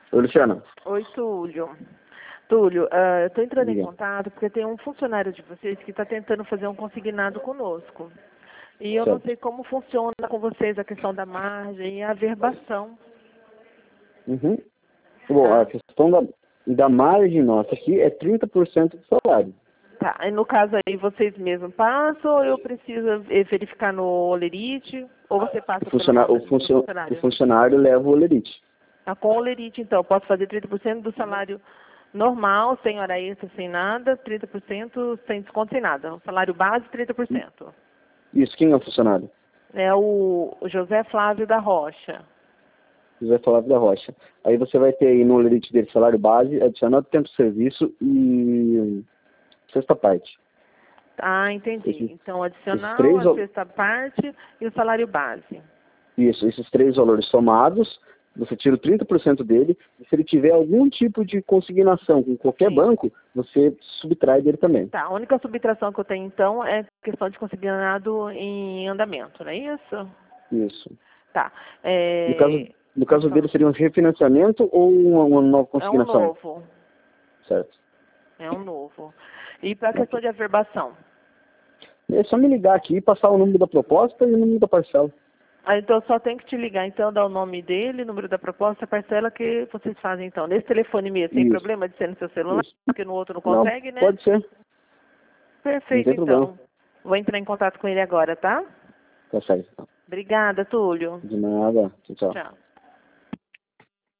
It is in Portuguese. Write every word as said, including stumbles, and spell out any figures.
Oi, Luciana. Oi, Túlio. Túlio, uh, eu estou entrando Diga. em contato porque tem um funcionário de vocês que está tentando fazer um consignado conosco. E eu não Certo. sei como funciona com vocês a questão da margem e a averbação. Uhum. Bom, Tá? a questão da, da margem nossa aqui é trinta por cento do salário. Tá. E no caso aí, vocês mesmos passam ou eu preciso eh, verificar no Olerite? Ou você passa O pelo funcionário, o nome do funcio- o funcionário? funcionário leva o olerite. Tá, com o Olerite, então, eu posso fazer trinta por cento do salário normal, sem hora extra, sem nada, trinta por cento sem desconto, sem nada. O salário base, trinta por cento. Isso, quem é o funcionário? É o o José Flávio da Rocha. José Flávio da Rocha. Aí você vai ter aí no olerite dele salário base, adicional de tempo de serviço e sexta parte. Ah, entendi. Esses, Então, esses adicional, três, a val- sexta parte e o salário base. isso, esses três valores somados, você tira o trinta por cento dele, e se ele tiver algum tipo de consignação com qualquer Sim. banco, você subtrai dele também. Tá, a única subtração que eu tenho, então, é questão de consignado em andamento, não é isso? Isso. Tá. No caso, É, no pode caso falar. dele, seria um refinanciamento ou uma, uma nova É um consignação? novo. Certo. É um novo. E para a Ok. questão de averbação? É só me ligar aqui e passar o número da proposta e o número da parcela. Ah, então só tem que te ligar, então, dar o nome dele, número da proposta, a parcela que vocês fazem, então. Nesse telefone mesmo, sem Isso. problema de ser no seu celular, Isso. porque no outro não Não, consegue, né? pode ser. Não Perfeito, tem problema. então. Vou entrar em contato com ele agora, tá? Tá certo. Obrigada, Túlio. De nada. Tchau, tchau. Tchau.